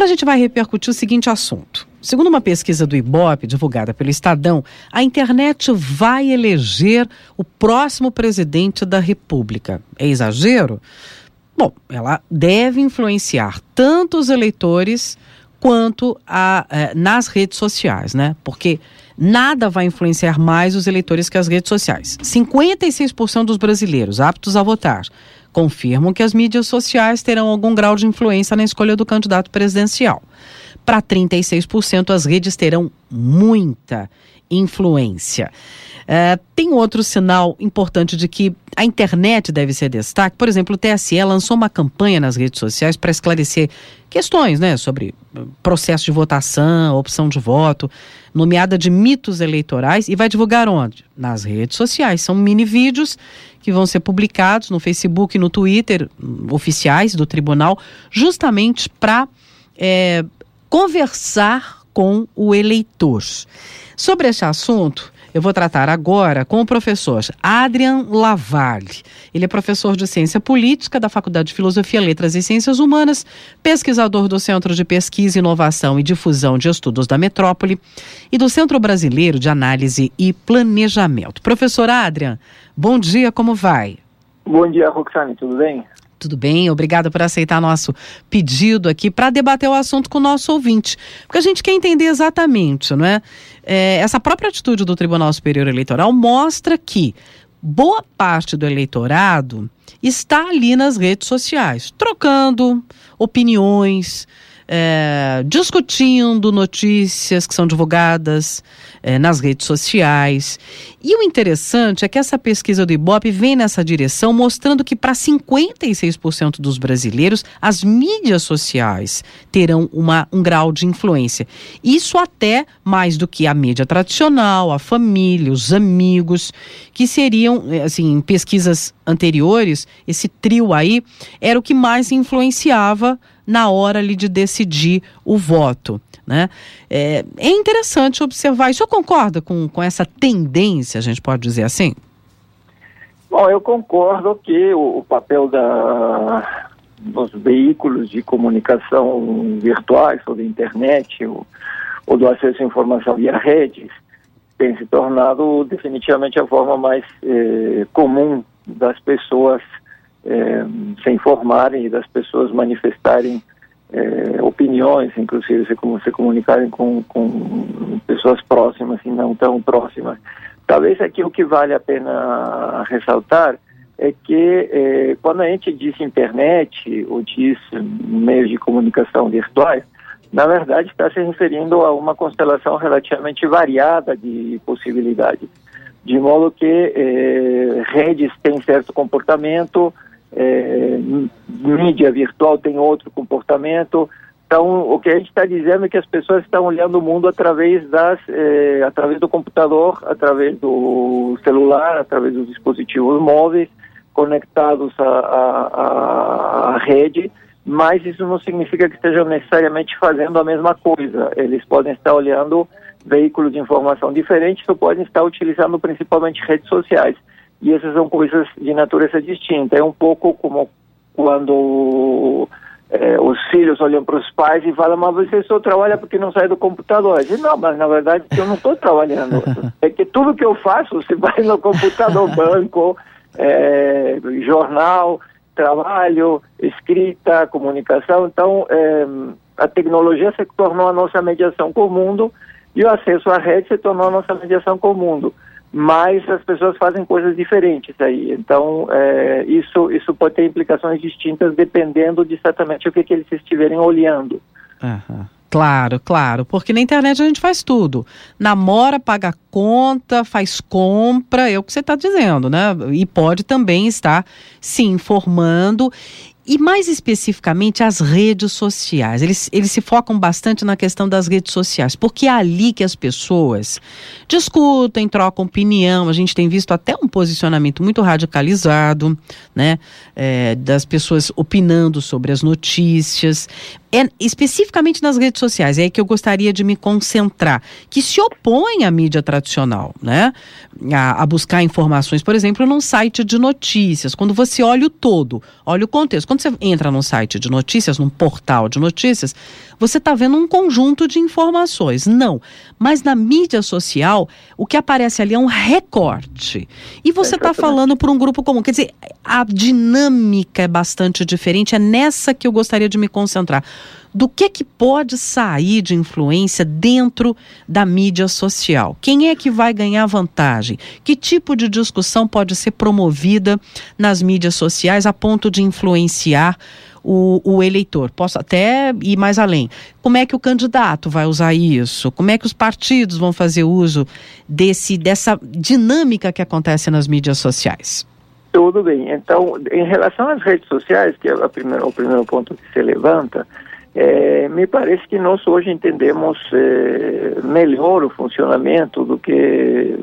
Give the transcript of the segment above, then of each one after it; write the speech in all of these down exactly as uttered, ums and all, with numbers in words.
Agora a gente vai repercutir o seguinte assunto. Segundo uma pesquisa do Ibope, divulgada pelo Estadão, a internet vai eleger o próximo presidente da República. É exagero? Bom, ela deve influenciar tanto os eleitores quanto a, eh, nas redes sociais, né? Porque nada vai influenciar mais os eleitores que as redes sociais. cinquenta e seis por cento dos brasileiros aptos a votar confirmam que as mídias sociais terão algum grau de influência na escolha do candidato presidencial. Para trinta e seis por cento, as redes terão muita influência. Uh, tem outro sinal importante de que a internet deve ser destaque. Por exemplo, o T S E lançou uma campanha nas redes sociais para esclarecer questões, né, sobre processo de votação, opção de voto, nomeada de mitos eleitorais, e vai divulgar onde? Nas redes sociais. São mini vídeos que vão ser publicados no Facebook e no Twitter, oficiais do tribunal, justamente para é, conversar com o eleitor. Sobre este assunto, eu vou tratar agora com o professor Adrian Lavalle. Ele é professor de Ciência Política da Faculdade de Filosofia, Letras e Ciências Humanas, pesquisador do Centro de Pesquisa, Inovação e Difusão de Estudos da Metrópole e do Centro Brasileiro de Análise e Planejamento. Professor Adrian, bom dia, como vai? Bom dia, Roxane, tudo bem? Tudo bem, obrigada por aceitar nosso pedido aqui para debater o assunto com o nosso ouvinte. Porque a gente quer entender exatamente, não é? É, essa própria atitude do Tribunal Superior Eleitoral mostra que boa parte do eleitorado está ali nas redes sociais, trocando opiniões, é, discutindo notícias que são divulgadas é, nas redes sociais. E o interessante é que essa pesquisa do Ibope vem nessa direção, mostrando que para cinquenta e seis por cento dos brasileiros, as mídias sociais terão uma, um grau de influência. Isso até mais do que a mídia tradicional, a família, os amigos, que seriam, assim, em pesquisas anteriores, esse trio aí era o que mais influenciava na hora ali de decidir o voto, né? É, é interessante observar. O senhor concorda com, com essa tendência, a gente pode dizer assim? Bom, eu concordo que o, o papel da, dos veículos de comunicação virtuais, ou da internet, ou, ou do acesso à informação via redes, tem se tornado definitivamente a forma mais eh, comum das pessoas É, se informarem e das pessoas manifestarem é, opiniões, inclusive se, como, se comunicarem com, com pessoas próximas e não tão próximas. Talvez aqui o que vale a pena ressaltar é que é, quando a gente diz internet ou diz meios de comunicação virtuais, na verdade está se referindo a uma constelação relativamente variada de possibilidades, de modo que é, redes têm certo comportamento, É, mídia virtual tem outro comportamento. Então, o que a gente está dizendo é que as pessoas estão olhando o mundo através das, eh, através do computador, através do celular, através dos dispositivos móveis, conectados à, à, à rede, mas isso não significa que estejam necessariamente fazendo a mesma coisa. Eles podem estar olhando veículos de informação diferentes ou podem estar utilizando principalmente redes sociais. E essas são coisas de natureza distinta. É um pouco como quando é, os filhos olham para os pais e falam, mas você só trabalha porque não sai do computador. Eu digo, não, mas na verdade eu não estou trabalhando. É que tudo que eu faço, você vai no computador, banco, é, jornal, trabalho, escrita, comunicação. Então, é, a tecnologia se tornou a nossa mediação com o mundo e o acesso à rede se tornou a nossa mediação com o mundo. Mas as pessoas fazem coisas diferentes aí. Então, é, isso, isso pode ter implicações distintas dependendo de exatamente o que, que eles estiverem olhando. Uhum. Claro, claro, porque na internet a gente faz tudo. Namora, paga conta, faz compra, é o que você está dizendo, né? E pode também estar se informando. E mais especificamente as redes sociais, eles, eles se focam bastante na questão das redes sociais, porque é ali que as pessoas discutem, trocam opinião. A gente tem visto até um posicionamento muito radicalizado, né, é, das pessoas opinando sobre as notícias. é especificamente nas redes sociais, é aí que eu gostaria de me concentrar, que se opõe à mídia tradicional, né? A, a buscar informações, por exemplo, num site de notícias. Quando você olha o todo, olha o contexto. Quando você entra num site de notícias, num portal de notícias, você está vendo um conjunto de informações. Não. Mas na mídia social, o que aparece ali é um recorte. E você está falando por um grupo comum. Quer dizer, a dinâmica é bastante diferente. É nessa que eu gostaria de me concentrar. Do que que pode sair de influência dentro da mídia social? Quem é que vai ganhar vantagem? Que tipo de discussão pode ser promovida nas mídias sociais a ponto de influenciar o, o eleitor? Posso até ir mais além. Como é que o candidato vai usar isso? Como é que os partidos vão fazer uso desse, dessa dinâmica que acontece nas mídias sociais? Tudo bem. Então, em relação às redes sociais, que é a primeira, o primeiro ponto que se levanta, É, me parece que nós hoje entendemos é, melhor o funcionamento do que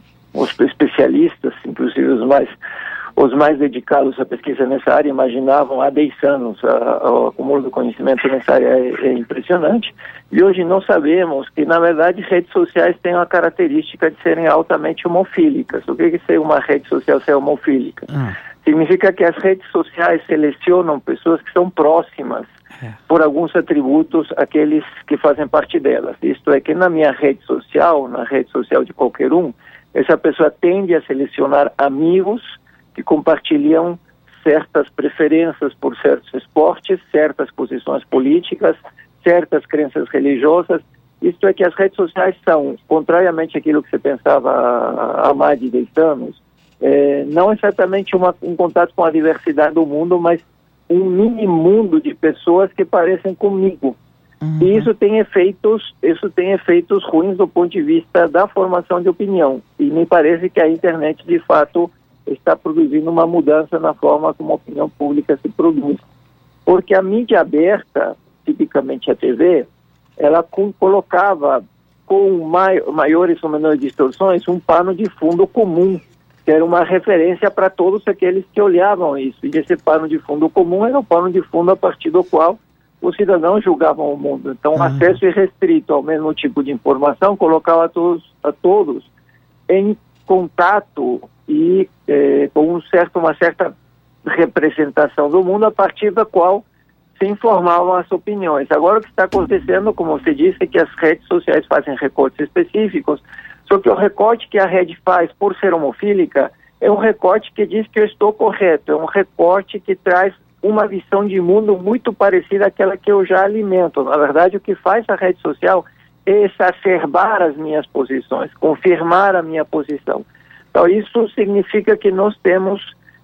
os especialistas, inclusive os mais, os mais dedicados à pesquisa nessa área, imaginavam há dez anos. A, o acúmulo do conhecimento nessa área é, é impressionante. E hoje nós sabemos que, na verdade, redes sociais têm a característica de serem altamente homofílicas. O que é ser uma rede social ser homofílica? Ah. Significa que as redes sociais selecionam pessoas que são próximas por alguns atributos aqueles que fazem parte delas. Isto é que na minha rede social, na rede social de qualquer um, essa pessoa tende a selecionar amigos que compartilham certas preferências por certos esportes, certas posições políticas, certas crenças religiosas. Isto é que as redes sociais são, contrariamente àquilo que você pensava há mais de dez anos, é, não exatamente uma, um contato com a diversidade do mundo, mas um mini mundo de pessoas que parecem comigo. Uhum. E isso tem efeitos, isso tem efeitos ruins do ponto de vista da formação de opinião. E me parece que a internet, de fato, está produzindo uma mudança na forma como a opinião pública se produz. Porque a mídia aberta, tipicamente a T V, ela com, colocava com mai, maiores ou menores distorções um pano de fundo comum, que era uma referência para todos aqueles que olhavam isso. E esse pano de fundo comum era o pano de fundo a partir do qual os cidadãos julgavam o mundo. Então, uhum. acesso irrestrito ao mesmo tipo de informação colocava a todos, a todos em contato e eh, com um certo, uma certa representação do mundo a partir da qual se informavam as opiniões. Agora, o que está acontecendo, como você disse, é que as redes sociais fazem recortes específicos. Só que o recorte que a rede faz por ser homofílica é um recorte que diz que eu estou correto, é um recorte que traz uma visão de mundo muito parecida àquela que eu já alimento. Na verdade, o que faz a rede social é exacerbar as minhas posições, confirmar a minha posição. Então, isso significa que nós temos,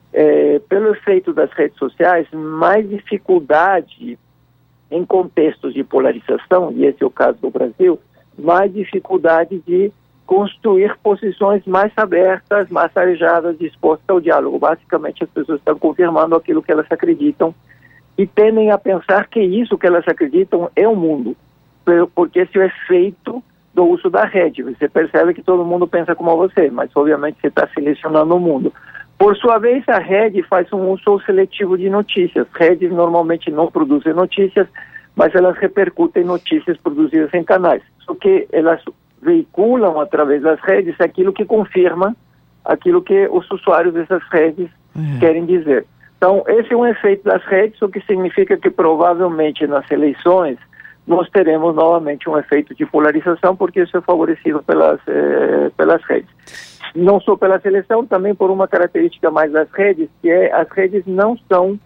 é, pelo efeito das redes sociais, mais dificuldade em contextos de polarização, e esse é o caso do Brasil, mais dificuldade de construir posições mais abertas, mais arejadas, dispostas ao diálogo. Basicamente, as pessoas estão confirmando aquilo que elas acreditam e tendem a pensar que isso que elas acreditam é o mundo, porque esse é o efeito do uso da rede. Você percebe que todo mundo pensa como você, mas obviamente você está selecionando o mundo. Por sua vez, a rede faz um uso seletivo de notícias. Redes normalmente não produzem notícias, mas elas repercutem notícias produzidas em canais. Só que elas veiculam através das redes aquilo que confirma aquilo que os usuários dessas redes uhum. querem dizer. Então, esse é um efeito das redes, o que significa que provavelmente nas eleições nós teremos novamente um efeito de polarização, porque isso é favorecido pelas, eh, pelas redes. Não só pela seleção, também por uma característica mais das redes, que é as redes não são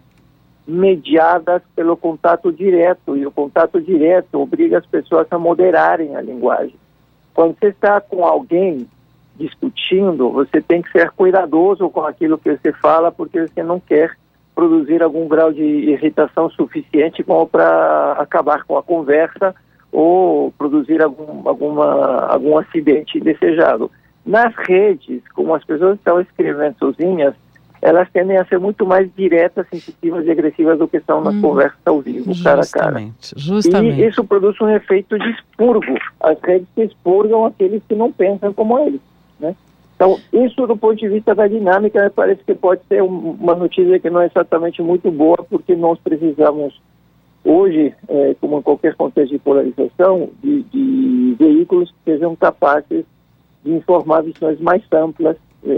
mediadas pelo contato direto, e o contato direto obriga as pessoas a moderarem a linguagem. Quando você está com alguém discutindo, você tem que ser cuidadoso com aquilo que você fala, porque você não quer produzir algum grau de irritação suficiente como para acabar com a conversa ou produzir algum, alguma, algum acidente indesejado. Nas redes, como as pessoas estão escrevendo sozinhas, elas tendem a ser muito mais diretas, sensitivas e agressivas do que são nas hum, conversas ao vivo, cara a cara. Justamente. E isso produz um efeito de expurgo. As redes expurgam aqueles que não pensam como eles, né? Então, isso do ponto de vista da dinâmica, me parece que pode ser uma notícia que não é exatamente muito boa, porque nós precisamos hoje, é, como em qualquer contexto de polarização, de, de veículos que sejam capazes de informar visões mais amplas,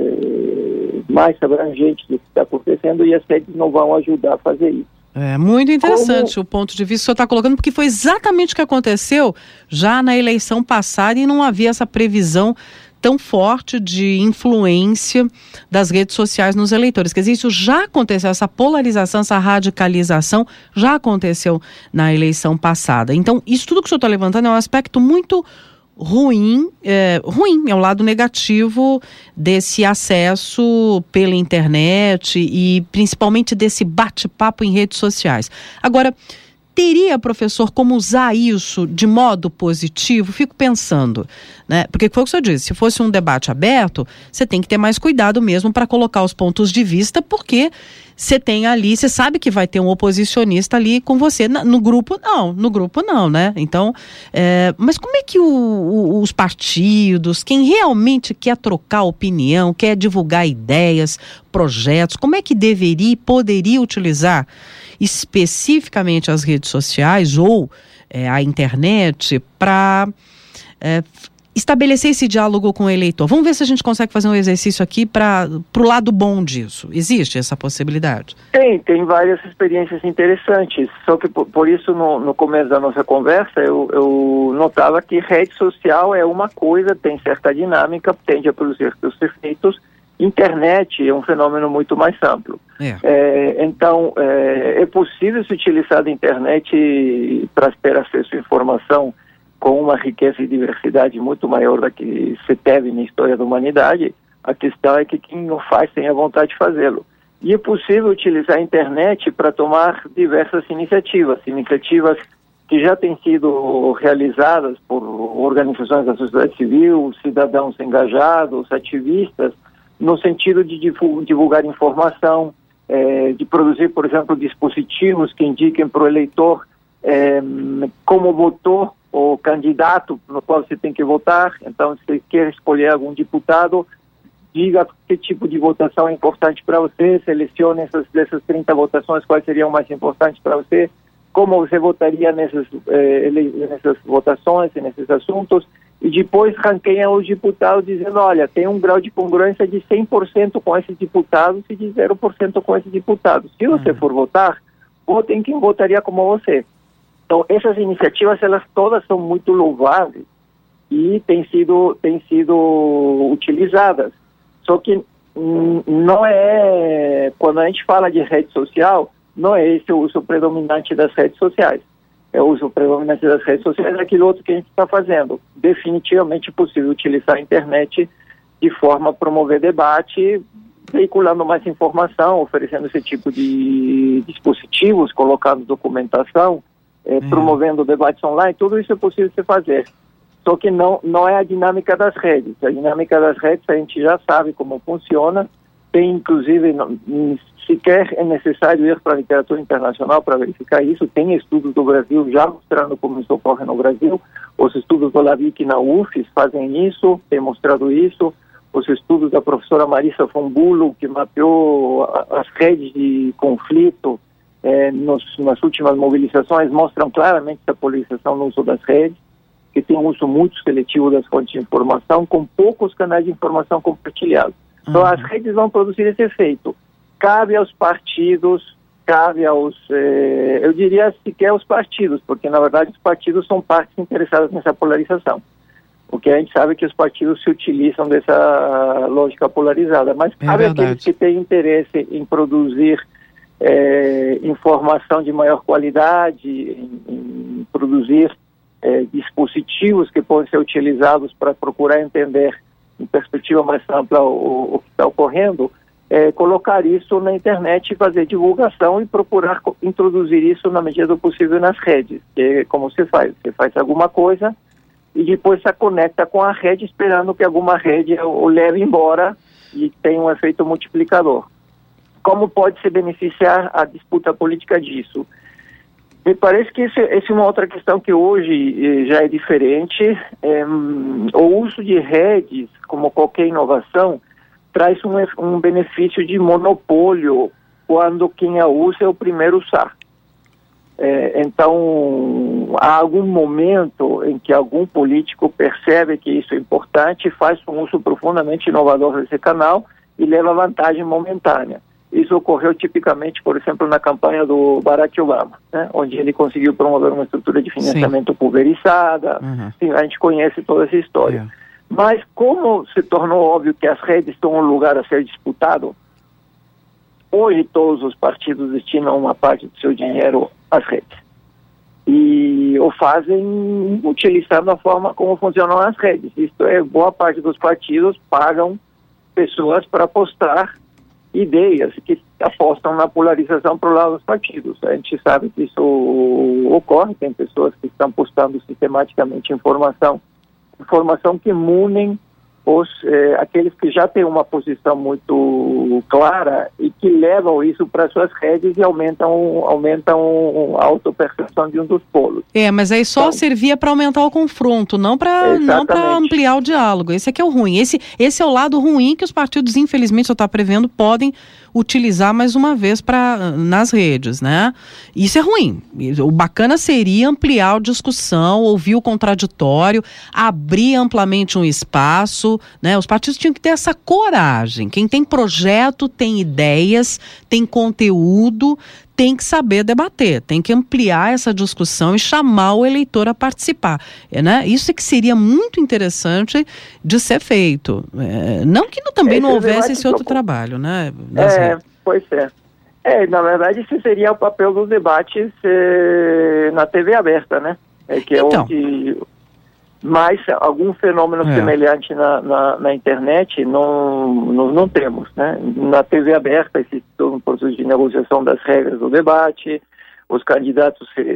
é, mais abrangentes do que está acontecendo, e as redes não vão ajudar a fazer isso. É muito interessante Como... o ponto de vista que o senhor está colocando, porque foi exatamente o que aconteceu já na eleição passada e não havia essa previsão tão forte de influência das redes sociais nos eleitores. Quer dizer, isso já aconteceu, essa polarização, essa radicalização já aconteceu na eleição passada. Então, isso tudo que o senhor está levantando é um aspecto muito ruim, é, ruim, é o lado negativo desse acesso pela internet e principalmente desse bate-papo em redes sociais. Agora, teria, professor, como usar isso de modo positivo? Fico pensando, né? Porque foi o que o senhor disse, se fosse um debate aberto, você tem que ter mais cuidado mesmo para colocar os pontos de vista, porque você tem ali, você sabe que vai ter um oposicionista ali com você. No grupo, não. No grupo, não, né? Então, é, mas como é que o, o, os partidos, quem realmente quer trocar opinião, quer divulgar ideias, projetos, como é que deveria e poderia utilizar especificamente as redes sociais ou é, a internet para é, estabelecer esse diálogo com o eleitor? Vamos ver se a gente consegue fazer um exercício aqui para o lado bom disso. Existe essa possibilidade? Tem, tem várias experiências interessantes, só que por, por isso no, no começo da nossa conversa eu, eu notava que rede social é uma coisa, tem certa dinâmica, tende a produzir seus efeitos. Internet é um fenômeno muito mais amplo. É. É, então, é, é possível se utilizar a internet para ter acesso à informação com uma riqueza e diversidade muito maior da que se teve na história da humanidade. A questão é que quem o faz tem a vontade de fazê-lo. E é possível utilizar a internet para tomar diversas iniciativas, iniciativas que já têm sido realizadas por organizações da sociedade civil, cidadãos engajados, ativistas, no sentido de divulgar informação, eh, de produzir, por exemplo, dispositivos que indiquem para o eleitor eh, como votou o candidato no qual você tem que votar. Então, se quer escolher algum deputado, diga que tipo de votação é importante para você, selecione essas, dessas trinta votações, quais seriam mais importantes para você, como você votaria nessas, eh, nessas votações e nesses assuntos. E depois ranqueia os deputados dizendo, olha, tem um grau de congruência de cem por cento com esse deputado e de zero por cento com esse deputado. Se você uhum. for votar, vote em quem votaria como você. Então, essas iniciativas, elas todas são muito louváveis e têm sido, têm sido utilizadas. Só que hum, não é, quando a gente fala de rede social, não é esse o uso predominante das redes sociais. É o uso predominante das redes sociais, é aquilo outro que a gente está fazendo. Definitivamente é possível utilizar a internet de forma a promover debate, veiculando mais informação, oferecendo esse tipo de dispositivos, colocando documentação, é, uhum. promovendo debates online, tudo isso é possível de se fazer. Só que não, não é a dinâmica das redes. A dinâmica das redes a gente já sabe como funciona, tem inclusive... Não, sequer é necessário ir para a literatura internacional para verificar isso. Tem estudos do Brasil já mostrando como isso ocorre no Brasil. Os estudos do LAVIC na U F E S fazem isso, tem mostrado isso. Os estudos da professora Marissa Fombulo, que mapeou as redes de conflito eh, nos, nas últimas mobilizações, mostram claramente essa polarização no uso das redes, que tem um uso muito seletivo das fontes de informação, com poucos canais de informação compartilhados. Então, uhum. as redes vão produzir esse efeito. Cabe aos partidos, cabe aos, eh, eu diria sequer aos partidos, porque na verdade os partidos são partes interessadas nessa polarização. Porque a gente sabe que os partidos se utilizam dessa lógica polarizada, mas é cabe verdade. Aqueles que têm interesse em produzir eh, informação de maior qualidade, em, em produzir eh, dispositivos que podem ser utilizados para procurar entender em perspectiva mais ampla o, o que está ocorrendo. É, colocar isso na internet, fazer divulgação e procurar co- introduzir isso na medida do possível nas redes. Que é como você faz, você faz alguma coisa e depois se conecta com a rede esperando que alguma rede o, o leve embora e tenha um efeito multiplicador. Como pode se beneficiar a disputa política disso? Me parece que essa é uma outra questão que hoje eh, já é diferente. É, o uso de redes, como qualquer inovação, traz um, um benefício de monopólio quando quem a usa é o primeiro a usar. É, então, há algum momento em que algum político percebe que isso é importante, faz um uso profundamente inovador desse canal e leva vantagem momentânea. Isso ocorreu tipicamente, por exemplo, na campanha do Barack Obama, né, onde ele conseguiu promover uma estrutura de financiamento Sim. pulverizada. Uhum. Enfim, a gente conhece toda essa história. Yeah. Mas como se tornou óbvio que as redes estão um lugar a ser disputado, hoje todos os partidos destinam uma parte do seu dinheiro às redes. E o fazem utilizando a forma como funcionam as redes. Isto é, boa parte dos partidos pagam pessoas para postar ideias que apostam na polarização para o lado dos partidos. A gente sabe que isso ocorre, tem pessoas que estão postando sistematicamente informação, informação que munem os, eh, aqueles que já têm uma posição muito clara e que levam isso para suas redes e aumentam, aumentam a autopercepção de um dos polos. É, mas aí só então, servia para aumentar o confronto, não para não para ampliar o diálogo. Esse aqui é o ruim. Esse, esse é o lado ruim que os partidos, infelizmente, eu estou prevendo, podem utilizar mais uma vez pra, nas redes, né? Isso é ruim. O bacana seria ampliar a discussão, ouvir o contraditório, abrir amplamente um espaço, né? Os partidos tinham que ter essa coragem. Quem tem projeto, tem ideias, tem conteúdo, tem que saber debater, tem que ampliar essa discussão e chamar o eleitor a participar, né? Isso é que seria muito interessante de ser feito. É, não que não, também esse não houvesse esse outro trabalho, né? É, pois é. É, na verdade, esse seria o papel dos debates eh, na T V aberta, né? É, que então. é onde mais algum fenômeno é. semelhante na, na, na internet não, não, não temos, né? Na T V aberta existe todo um processo de negociação das regras do debate, os candidatos se,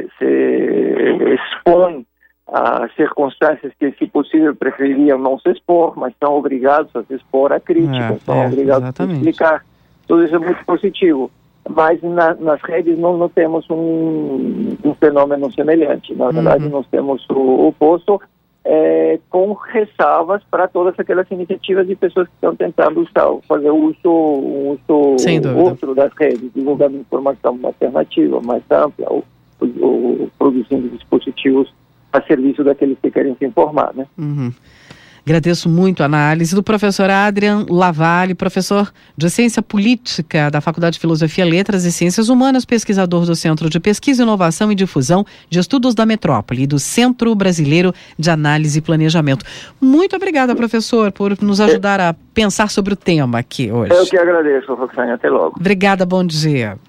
se expõem a circunstâncias que, se possível, prefeririam não se expor, mas são obrigados a se expor à crítica, é, são é, obrigados exatamente. a explicar. Tudo isso é muito positivo. Mas na, nas redes não, não temos um, um fenômeno semelhante. Na verdade, uhum. nós temos o oposto, É, com ressalvas para todas aquelas iniciativas de pessoas que estão tentando usar, fazer uso, um uso outro das redes, divulgando informação alternativa, mais ampla, ou, ou, ou produzindo dispositivos a serviço daqueles que querem se informar, né? Uhum. Agradeço muito a análise do professor Adrian Lavalle, professor de Ciência Política da Faculdade de Filosofia, Letras e Ciências Humanas, pesquisador do Centro de Pesquisa, Inovação e Difusão de Estudos da Metrópole e do Centro Brasileiro de Análise e Planejamento. Muito obrigada, professor, por nos ajudar a pensar sobre o tema aqui hoje. Eu que agradeço, Roxane. Até logo. Obrigada, bom dia.